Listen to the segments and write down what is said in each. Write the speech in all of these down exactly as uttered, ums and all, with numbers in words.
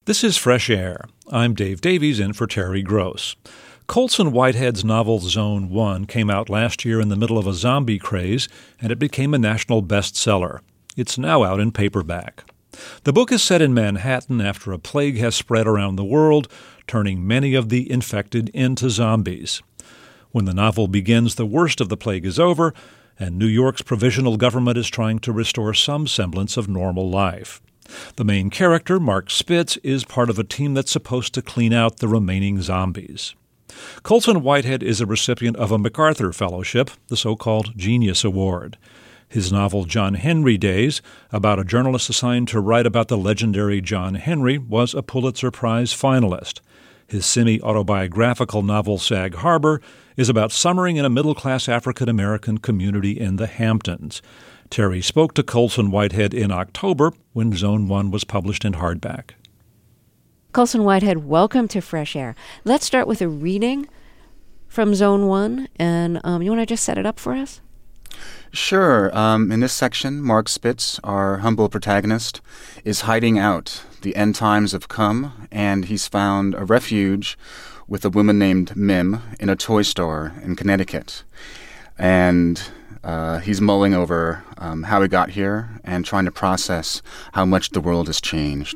This is Fresh Air. I'm Dave Davies in for Terry Gross. Colson Whitehead's novel Zone one came out last year in the middle of a zombie craze, and it became a national bestseller. It's now out in paperback. The book is set in Manhattan after a plague has spread around the world, turning many of the infected into zombies. When the novel begins, the worst of the plague is over, and New York's provisional government is trying to restore some semblance of normal life. The main character, Mark Spitz, is part of a team that's supposed to clean out the remaining zombies. Colson Whitehead is a recipient of a MacArthur Fellowship, the so-called Genius Award. His novel John Henry Days, about a journalist assigned to write about the legendary John Henry, was a Pulitzer Prize finalist. His semi-autobiographical novel Sag Harbor is about summering in a middle-class African-American community in the Hamptons. Terry spoke to Colson Whitehead in October when Zone one was published in hardback. Colson Whitehead, welcome to Fresh Air. Let's start with a reading from Zone one, and um, you want to just set it up for us? Sure. Um, in this section, Mark Spitz, our humble protagonist, is hiding out. The end times have come, and he's found a refuge with a woman named Mim in a toy store in Connecticut. And uh, he's mulling over um, how he got here and trying to process how much the world has changed.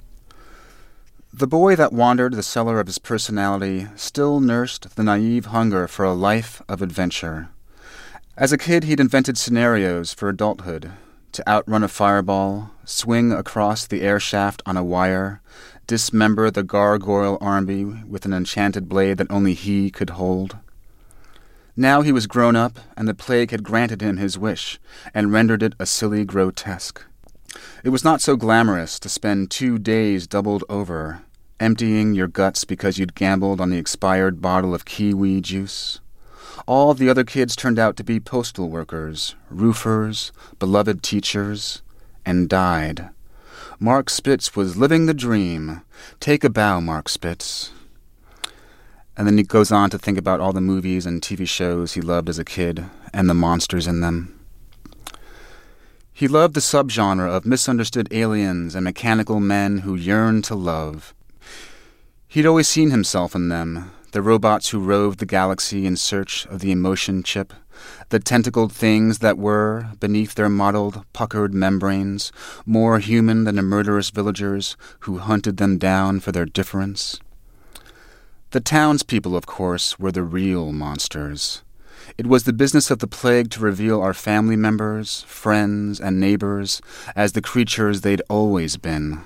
The boy that wandered the cellar of his personality still nursed the naive hunger for a life of adventure. As a kid, he'd invented scenarios for adulthood, to outrun a fireball, swing across the air shaft on a wire, dismember the gargoyle army with an enchanted blade that only he could hold. Now he was grown up, and the plague had granted him his wish, and rendered it a silly grotesque. It was not so glamorous to spend two days doubled over, emptying your guts because you'd gambled on the expired bottle of kiwi juice. All the other kids turned out to be postal workers, roofers, beloved teachers, and died. Mark Spitz was living the dream. Take a bow, Mark Spitz. And then he goes on to think about all the movies and T V shows he loved as a kid, and the monsters in them. He loved the subgenre of misunderstood aliens and mechanical men who yearned to love. He'd always seen himself in them, the robots who roved the galaxy in search of the emotion chip, the tentacled things that were, beneath their mottled, puckered membranes, more human than the murderous villagers who hunted them down for their difference. The townspeople, of course, were the real monsters. It was the business of the plague to reveal our family members, friends, and neighbors as the creatures they'd always been.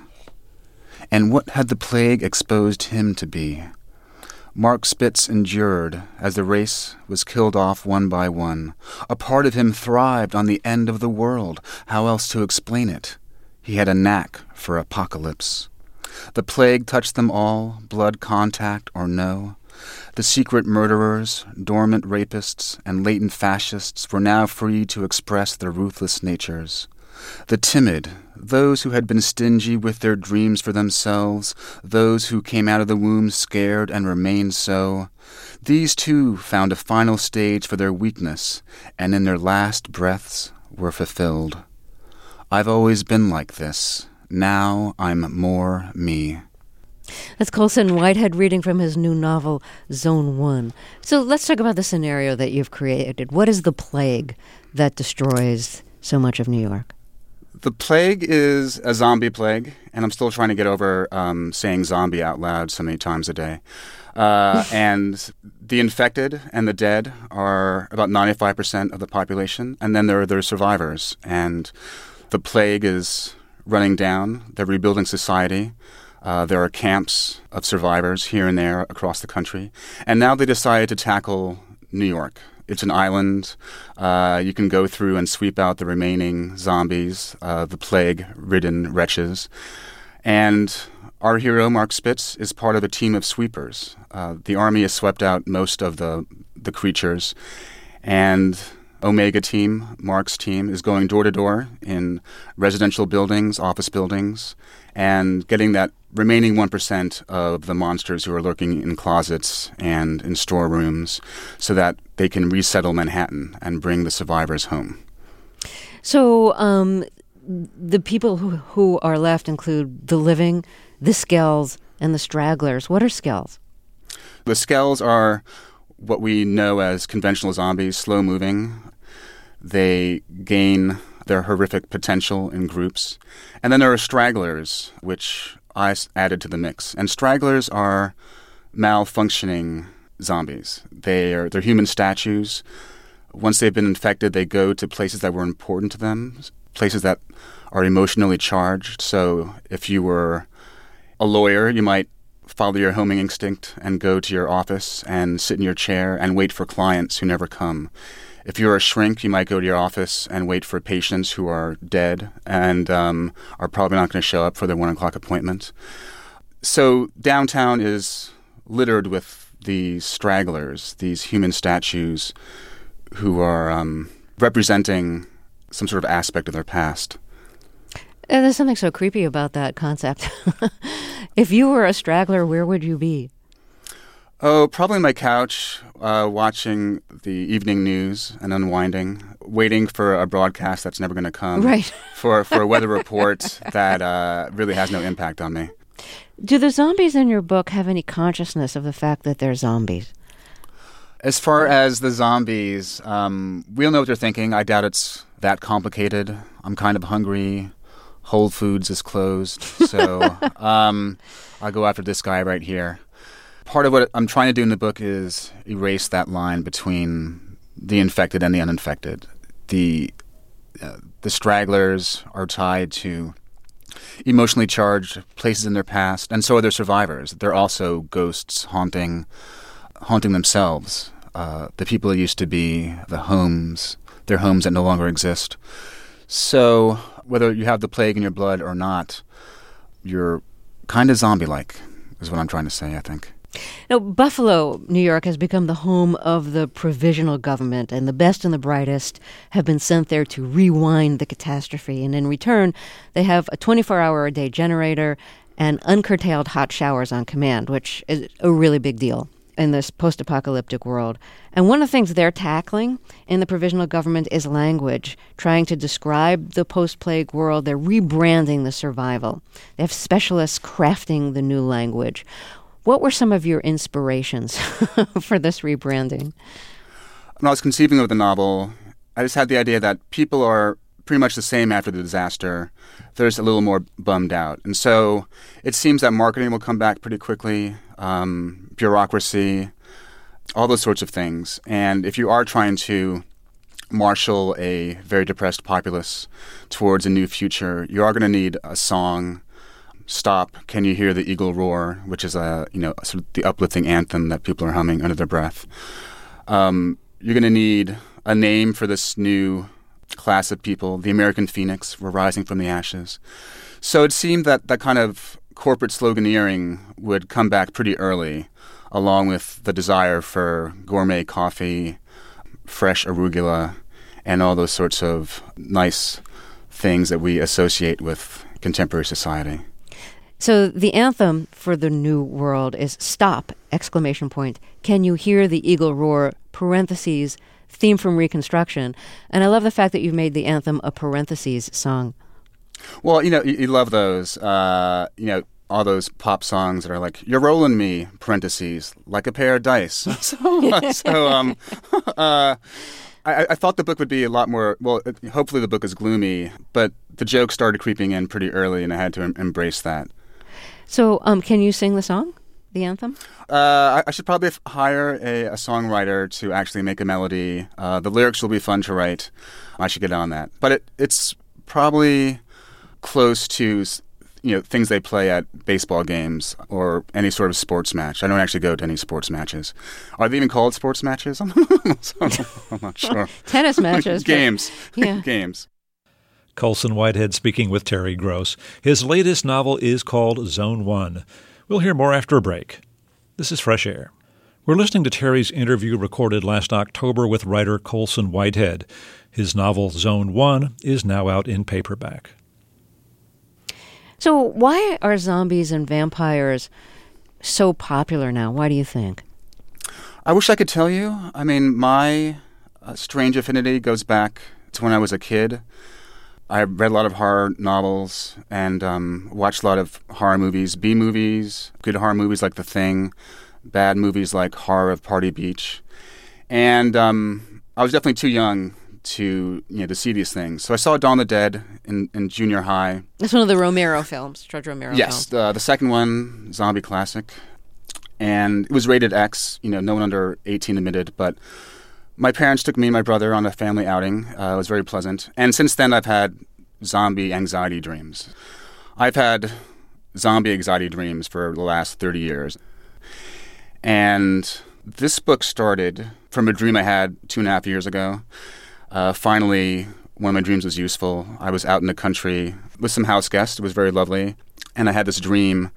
And what had the plague exposed him to be? Mark Spitz endured as the race was killed off one by one. A part of him thrived on the end of the world. How else to explain it? He had a knack for apocalypse. The plague touched them all, blood contact or no. The secret murderers, dormant rapists, and latent fascists were now free to express their ruthless natures. The timid, those who had been stingy with their dreams for themselves, those who came out of the womb scared and remained so, these too found a final stage for their weakness, and in their last breaths were fulfilled. I've always been like this. Now I'm more me. That's Colson Whitehead reading from his new novel, Zone one. So let's talk about the scenario that you've created. What is the plague that destroys so much of New York? The plague is a zombie plague, and I'm still trying to get over um, saying zombie out loud so many times a day. Uh, and the infected and the dead are about ninety-five percent of the population, and then there are their survivors. And the plague is running down. They're rebuilding society. Uh, there are camps of survivors here and there across the country. And now they decided to tackle New York. It's an island. Uh, you can go through and sweep out the remaining zombies, uh, the plague-ridden wretches. And our hero, Mark Spitz, is part of a team of sweepers. Uh, the army has swept out most of the, the creatures. And Omega team, Mark's team, is going door to door in residential buildings, office buildings, and getting that remaining one percent of the monsters who are lurking in closets and in storerooms so that they can resettle Manhattan and bring the survivors home. So um, the people who, who are left include the living the Skells and the Stragglers. What are Skells? The Skells are what we know as conventional zombies, slow-moving. They gain their horrific potential in groups. And then there are stragglers, which I added to the mix. And stragglers are malfunctioning zombies. They are, they're human statues. Once they've been infected, they go to places that were important to them, places that are emotionally charged. So if you were a lawyer, you might follow your homing instinct and go to your office and sit in your chair and wait for clients who never come. If you're a shrink, you might go to your office and wait for patients who are dead and um, are probably not going to show up for their one o'clock appointment. So downtown is littered with these stragglers, these human statues who are um, representing some sort of aspect of their past. And there's something so creepy about that concept. If you were a straggler, where would you be? Oh, probably on my couch, uh, watching the evening news and unwinding, waiting for a broadcast that's never going to come. Right. for, for a weather report that uh, really has no impact on me. Do the zombies in your book have any consciousness of the fact that they're zombies? As far as the zombies, um, we don't know what they're thinking. I doubt it's that complicated. I'm kind of hungry. Whole Foods is closed, so um, I'll go after this guy right here. Part of what I'm trying to do in the book is erase that line between the infected and the uninfected. The uh, the stragglers are tied to emotionally charged places in their past, and so are their survivors. They're also ghosts haunting haunting themselves. Uh, the people that used to be the homes, their homes that no longer exist. So whether you have the plague in your blood or not, you're kind of zombie-like, is what I'm trying to say, I think. Now, Buffalo, New York, has become the home of the provisional government, and the best and the brightest have been sent there to rewind the catastrophe. And in return, they have a twenty-four hour a day generator and uncurtailed hot showers on command, which is a really big deal in this post-apocalyptic world. And one of the things they're tackling in the provisional government is language, trying to describe the post-plague world. They're rebranding the survival. They have specialists crafting the new language. What were some of your inspirations for this rebranding? When I was conceiving of the novel, I just had the idea that people are pretty much the same after the disaster. They're just a little more bummed out. And so it seems that marketing will come back pretty quickly, um, bureaucracy, all those sorts of things. And if you are trying to marshal a very depressed populace towards a new future, you are going to need a song. Stop, Can You Hear the Eagle Roar, which is a, you know, sort of the uplifting anthem that people are humming under their breath. Um, you're going to need a name for this new class of people. The American Phoenix, we're rising from the ashes. So it seemed that that kind of corporate sloganeering would come back pretty early, along with the desire for gourmet coffee, fresh arugula, and all those sorts of nice things that we associate with contemporary society. So the anthem for the new world is Stop, exclamation point. Can you hear the eagle roar, parentheses, theme from Reconstruction. And I love the fact that you've made the anthem a parentheses song. Well, you know, you, you love those, uh, you know, all those pop songs that are like, you're rolling me, parentheses, like a pair of dice. so, so um, uh, I, I thought the book would be a lot more, well, hopefully the book is gloomy, but the jokes started creeping in pretty early and I had to em- embrace that. So um, can you sing the song, the anthem? Uh, I, I should probably f- hire a, a songwriter to actually make a melody. Uh, the lyrics will be fun to write. I should get on that. But it, it's probably close to, you know, things they play at baseball games or any sort of sports match. I don't actually go to any sports matches. Are they even called sports matches? I'm not sure. Tennis matches. Games. Yeah. Games. Colson Whitehead speaking with Terry Gross. His latest novel is called Zone One. We'll hear more after a break. This is Fresh Air. We're listening to Terry's interview recorded last October with writer Colson Whitehead. His novel Zone One is now out in paperback. So why are zombies and vampires so popular now? Why do you think? I wish I could tell you. I mean, my uh, strange affinity goes back to when I was a kid. I read a lot of horror novels and um, watched a lot of horror movies, B movies, good horror movies like The Thing, bad movies like Horror of Party Beach. And um, I was definitely too young to you know to see these things. So I saw Dawn of the Dead in, in junior high. That's one of the Romero films, George Romero yes, films. Yes, the second one, zombie classic. And it was rated X, you know, no one under eighteen admitted, but my parents took me and my brother on a family outing. Uh, it was very pleasant. And since then, I've had zombie anxiety dreams. I've had zombie anxiety dreams for the last thirty years. And this book started from a dream I had two and a half years ago. Uh, finally, one of my dreams was useful. I was out in the country with some house guests. It was very lovely. And I had this dream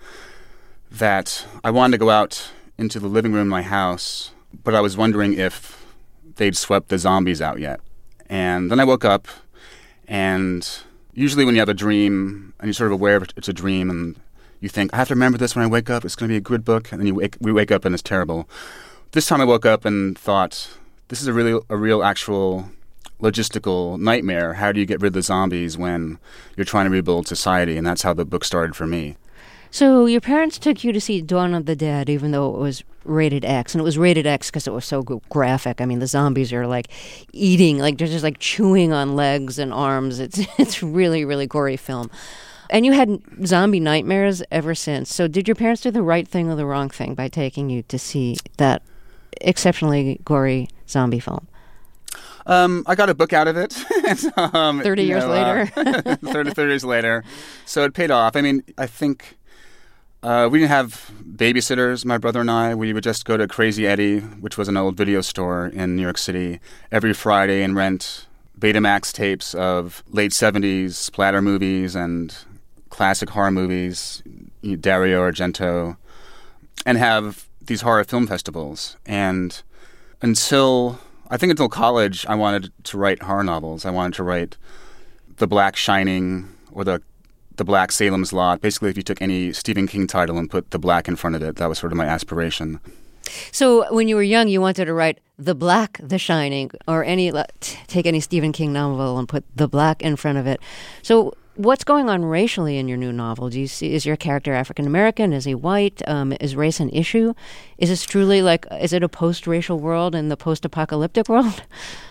that I wanted to go out into the living room of my house, but I was wondering if they'd swept the zombies out yet. And then I woke up, and usually when you have a dream and you're sort of aware of it's a dream and you think, I have to remember this when I wake up, it's going to be a good book, and then you wake, we wake up and it's terrible. This time I woke up and thought, this is a really a real actual logistical nightmare. How do you get rid of the zombies when you're trying to rebuild society? And that's how the book started for me. So your parents took you to see Dawn of the Dead, even though it was rated X, and it was rated X because it was so graphic. I mean, the zombies are like eating, like they're just like chewing on legs and arms. It's it's really really gory film, and you had zombie nightmares ever since. So did your parents do the right thing or the wrong thing by taking you to see that exceptionally gory zombie film? Um, I got a book out of it. um, thirty years know, later. Uh, thirty, thirty years later. So it paid off. I mean, I think uh, we didn't have babysitters, my brother and I. We would just go to Crazy Eddie, which was an old video store in New York City, every Friday and rent Betamax tapes of late seventies splatter movies and classic horror movies, Dario Argento, and have these horror film festivals. And until... I think until college, I wanted to write horror novels. I wanted to write The Black Shining or the the Black Salem's Lot. Basically, if you took any Stephen King title and put the black in front of it, that was sort of my aspiration. So when you were young, you wanted to write The Black, The Shining, or any take any Stephen King novel and put The Black in front of it. So what's going on racially in your new novel? Do you see, is your character African American? Is he white? Um, is race an issue? Is this truly like, is it a post-racial world in the post-apocalyptic world?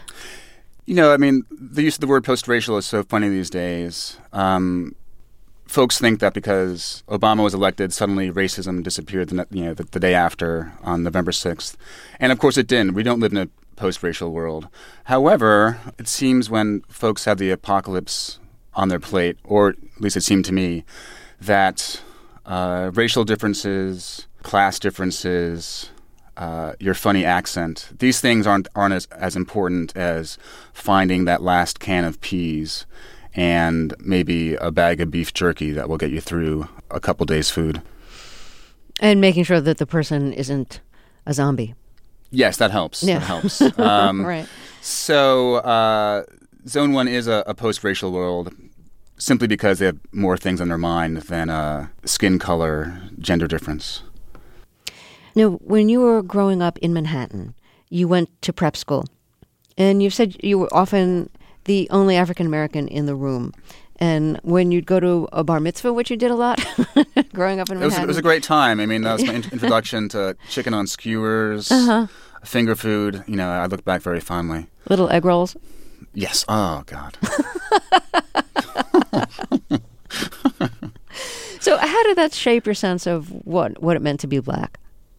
You know, I mean, the use of the word post-racial is so funny these days. Um, folks think that because Obama was elected, suddenly racism disappeared the, you know, the, the day after on November sixth. And of course it didn't. We don't live in a post-racial world. However, it seems when folks have the apocalypse on their plate, or at least it seemed to me, that uh, racial differences, class differences, uh, your funny accent, these things aren't aren't as, as important as finding that last can of peas and maybe a bag of beef jerky that will get you through a couple days' food. And making sure that the person isn't a zombie. Yes, that helps. Yeah. That helps. Um, right. So... Uh, Zone one is a, a post-racial world simply because they have more things on their mind than uh, skin color, gender difference. Now, when you were growing up in Manhattan, you went to prep school, and you said you were often the only African-American in the room. And when you'd go to a bar mitzvah, which you did a lot growing up in Manhattan. It was, it was a great time. I mean, that was my in- introduction to chicken on skewers, uh-huh. finger food. You know, I look back very fondly. Little egg rolls. Yes. Oh, God. So how did that shape your sense of what, what it meant to be black?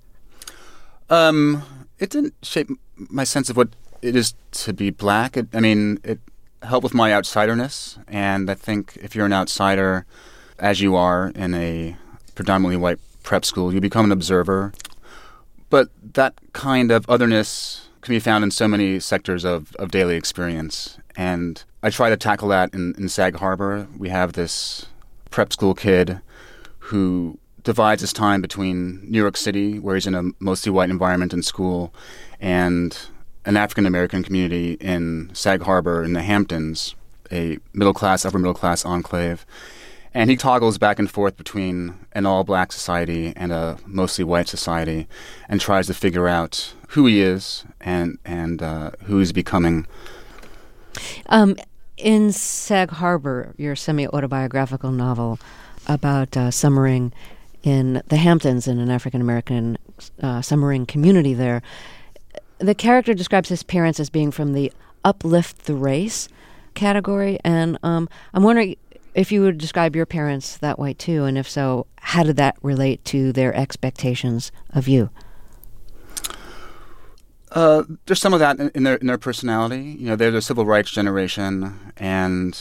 Um, it didn't shape my sense of what it is to be black. It, I mean, it helped with my outsiderness. And I think if you're an outsider, as you are in a predominantly white prep school, you become an observer. But that kind of otherness can be found in so many sectors of, of daily experience. And I try to tackle that in, in Sag Harbor. We have this prep school kid who divides his time between New York City, where he's in a mostly white environment in school, and an African-American community in Sag Harbor in the Hamptons, a middle-class, upper-middle-class enclave. And he toggles back and forth between an all-black society and a mostly white society and tries to figure out who he is and and uh, who he's becoming. Um, In Sag Harbor, your semi-autobiographical novel about uh, summering in the Hamptons in an African-American uh, summering community there, the character describes his parents as being from the uplift the race category, and um, I'm wondering if you would describe your parents that way too, and if so, how did that relate to their expectations of you? Uh, there's some of that in, in their in their personality. You know, they're the civil rights generation, and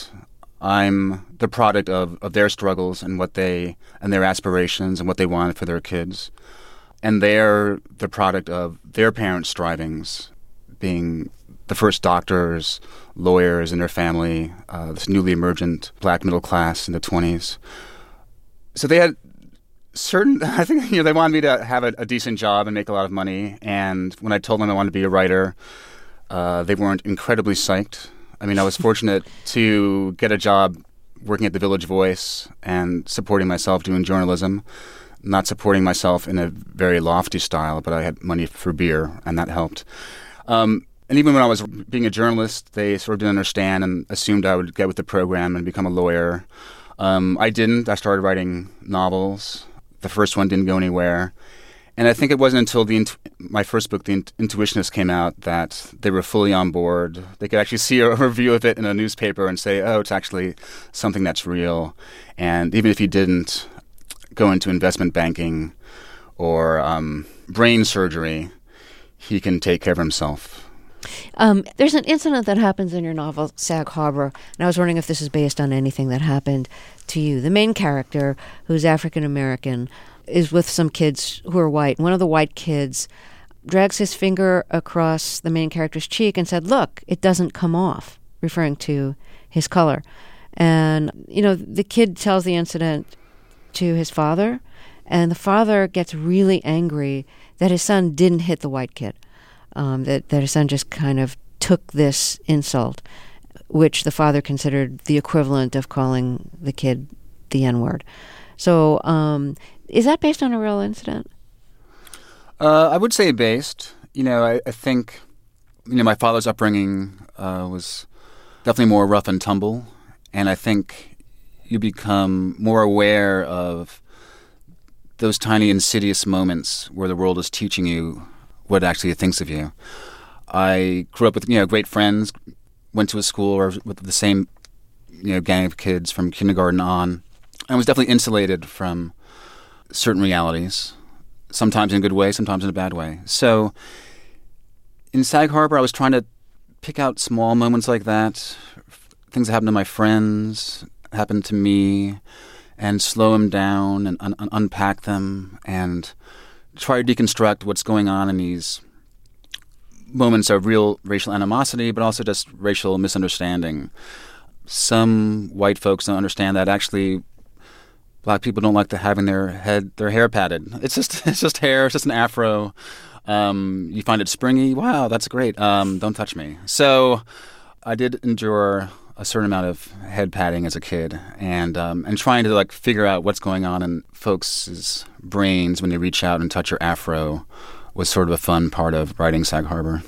I'm the product of, of their struggles and what they and their aspirations and what they wanted for their kids, and they're the product of their parents' strivings, being the first doctors, lawyers in their family, uh, this newly emergent black middle class in the twenties. So they had certain, I think, you know, they wanted me to have a, a decent job and make a lot of money. And when I told them I wanted to be a writer, uh, they weren't incredibly psyched. I mean, I was fortunate to get a job working at the Village Voice and supporting myself doing journalism, not supporting myself in a very lofty style, but I had money for beer, and that helped. Um, and even when I was being a journalist, they sort of didn't understand and assumed I would get with the program and become a lawyer. Um, I didn't. I started writing novels. The first one didn't go anywhere. And I think it wasn't until the int- my first book, The Int- Intuitionist, came out that they were fully on board. They could actually see a review of it in a newspaper and say, oh, it's actually something that's real. And even if he didn't go into investment banking or um, brain surgery, he can take care of himself. Um, there's an incident that happens in your novel, Sag Harbor, and I was wondering if this is based on anything that happened to you. The main character, who's African-American, is with some kids who are white. One of the white kids drags his finger across the main character's cheek and said, look, it doesn't come off, referring to his color. And, you know, the kid tells the incident to his father, and the father gets really angry that his son didn't hit the white kid. Um, that, that his son just kind of took this insult, which the father considered the equivalent of calling the kid the N-word. So um, is that based on a real incident? Uh, I would say based. You know, I, I think, you know, my father's upbringing uh, was definitely more rough and tumble, and I think you become more aware of those tiny insidious moments where the world is teaching you what actually it thinks of you. I grew up with, you know, great friends, went to a school or with the same, you know, gang of kids from kindergarten on. I was definitely insulated from certain realities, sometimes in a good way, sometimes in a bad way. So in Sag Harbor, I was trying to pick out small moments like that, things that happened to my friends, happened to me, and slow them down and un- unpack them and try to deconstruct what's going on in these moments of real racial animosity, but also just racial misunderstanding. Some white folks don't understand that actually black people don't like to having their head, their hair patted. It's just, it's just hair. It's just an afro. Um, you find it springy. Wow, that's great. Um, don't touch me. So I did endure a certain amount of head patting as a kid, and um, and trying to like figure out what's going on in folks' brains when they reach out and touch your afro was sort of a fun part of writing Sag Harbor.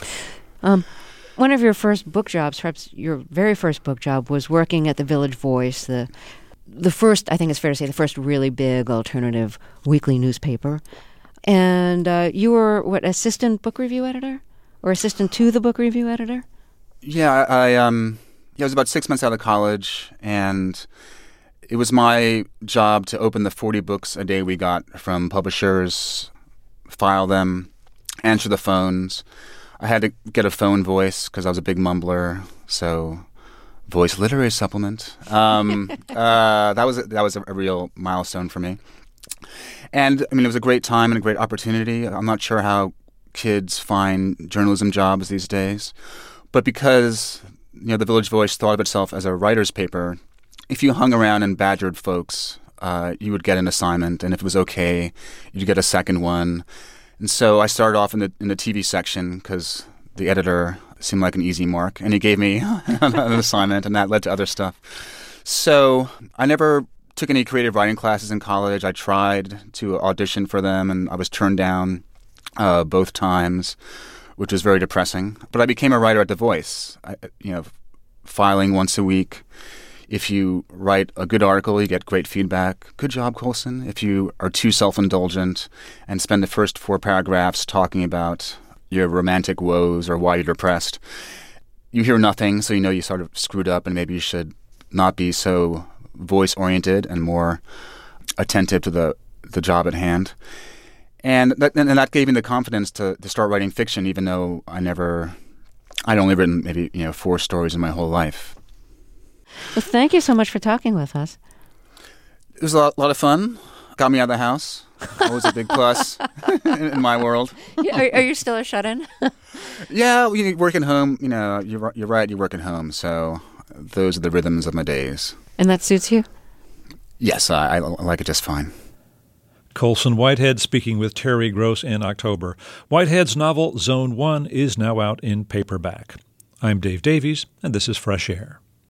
Um, one of your first book jobs, perhaps your very first book job, was working at the Village Voice, the the first, I think it's fair to say, the first really big alternative weekly newspaper. And uh, you were, what, assistant book review editor? Or assistant to the book review editor? Yeah, I... um. Yeah, I was about six months out of college, and it was my job to open the forty books a day we got from publishers, file them, answer the phones. I had to get a phone voice because I was a big mumbler, so voice literary supplement. Um, uh, that was a, that was a, a real milestone for me. And, I mean, it was a great time and a great opportunity. I'm not sure how kids find journalism jobs these days, but because, you know, the Village Voice thought of itself as a writer's paper, if you hung around and badgered folks, uh, you would get an assignment, and if it was okay, you'd get a second one. And so I started off in the in the T V section because the editor seemed like an easy mark, and he gave me an assignment, and that led to other stuff. So I never took any creative writing classes in college. I tried to audition for them, and I was turned down uh, both times, which was very depressing. But I became a writer at The Voice. I, you know, filing once a week. If you write a good article, you get great feedback. Good job, Coulson. If you are too self-indulgent and spend the first four paragraphs talking about your romantic woes or why you're depressed, you hear nothing, so you know you sort of screwed up and maybe you should not be so voice-oriented and more attentive to the, the job at hand. And that, and that gave me the confidence to, to start writing fiction, even though I never, I'd only written maybe, you know, four stories in my whole life. Well, thank you so much for talking with us. It was a lot, lot of fun. Got me out of the house. Always a big plus in, in my world. Are, are you still a shut-in? Yeah, you work at home. You know, you're, you're right, you work at home. So those are the rhythms of my days. And that suits you? Yes, I, I like it just fine. Colson Whitehead speaking with Terry Gross in October. Whitehead's novel Zone one is now out in paperback. I'm Dave Davies, and this is Fresh Air.